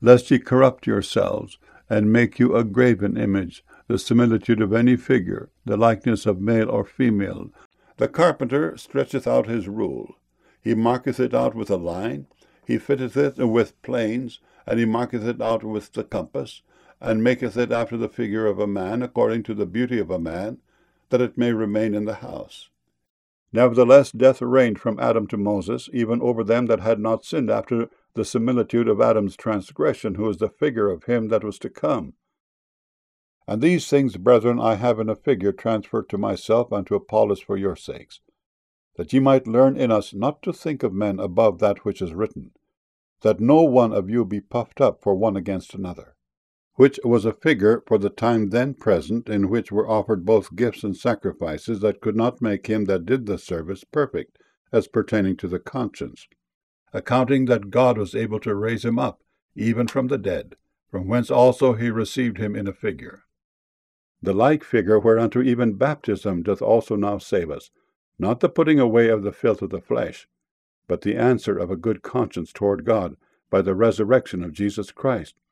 lest ye corrupt yourselves, and make you a graven image, the similitude of any figure, the likeness of male or female. The carpenter stretcheth out his rule. He marketh it out with a line, he fitteth it with planes, and he marketh it out with the compass, and maketh it after the figure of a man, according to the beauty of a man, that it may remain in the house. Nevertheless death reigned from Adam to Moses, even over them that had not sinned, after the similitude of Adam's transgression, who is the figure of him that was to come. And these things, brethren, I have in a figure transferred to myself and to Apollos for your sakes, that ye might learn in us not to think of men above that which is written, that no one of you be puffed up for one against another. Which was a figure for the time then present, in which were offered both gifts and sacrifices that could not make him that did the service perfect, as pertaining to the conscience, accounting that God was able to raise him up, even from the dead, from whence also he received him in a figure. The like figure whereunto even baptism doth also now save us, not the putting away of the filth of the flesh, but the answer of a good conscience toward God, by the resurrection of Jesus Christ,